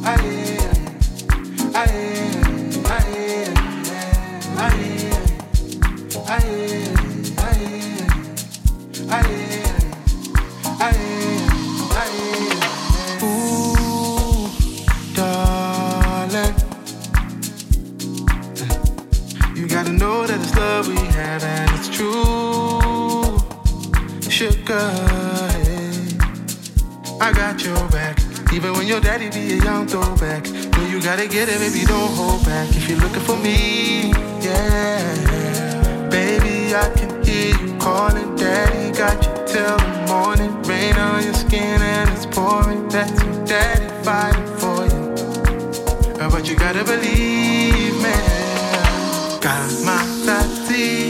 You gotta know that it's love we have and it's true. Sugar, hey. I got your back. Even when your daddy be a young throwback. No, you gotta get it, baby, don't hold back. If you're looking for me, yeah. Baby, I can hear you calling daddy. Got you till the morning. Rain on your skin and it's pouring. That's your daddy fighting for you. But you gotta believe me. Kalmatati,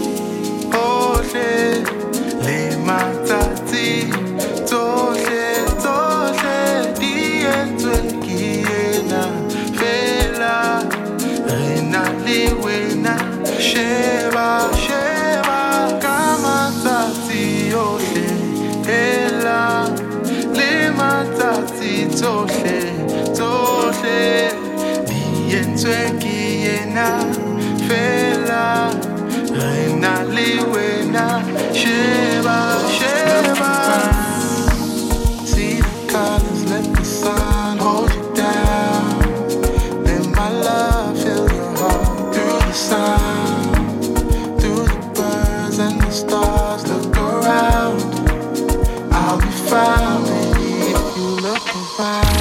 ole, le matati, tole, tole, dietwe kiena, fela, rena liwena, sheba, sheba, kamatati, ole, ela, le matati, tole, tole, dietwe kiena. Fela, reina liwena, sheba, sheba. See the colors, let the sun hold you down. Let my love fill your heart through the sound, through the birds and the stars. Look around, I'll be fine, baby, if you look around.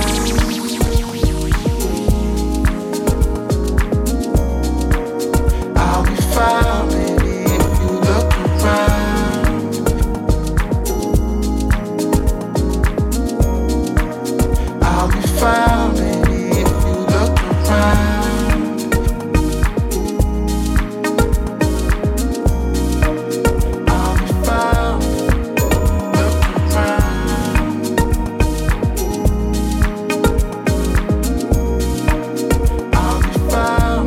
Fine, baby, if you look around. I'll be fine, baby, if you look around. I'll be fine, look around. I'll be fine.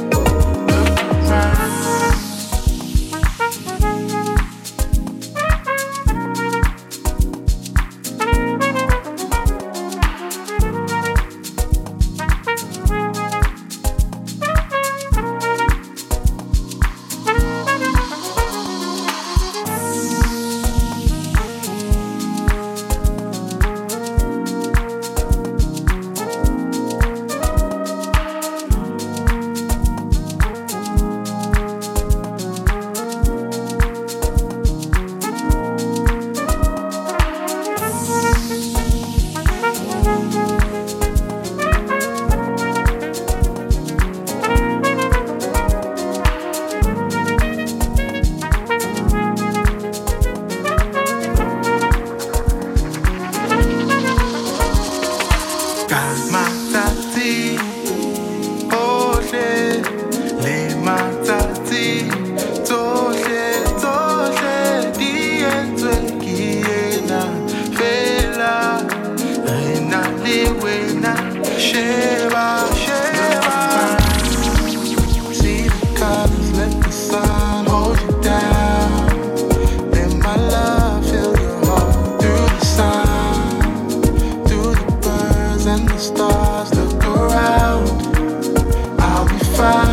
Matati, ole, le matati, tole, tole, dietwe kiena, fela, reina liwena, sheba, sheba. See the colors, let the sun hold you down. Let my love fill your heart through the sound, through the birds and the stars. Look around, I'll be fine.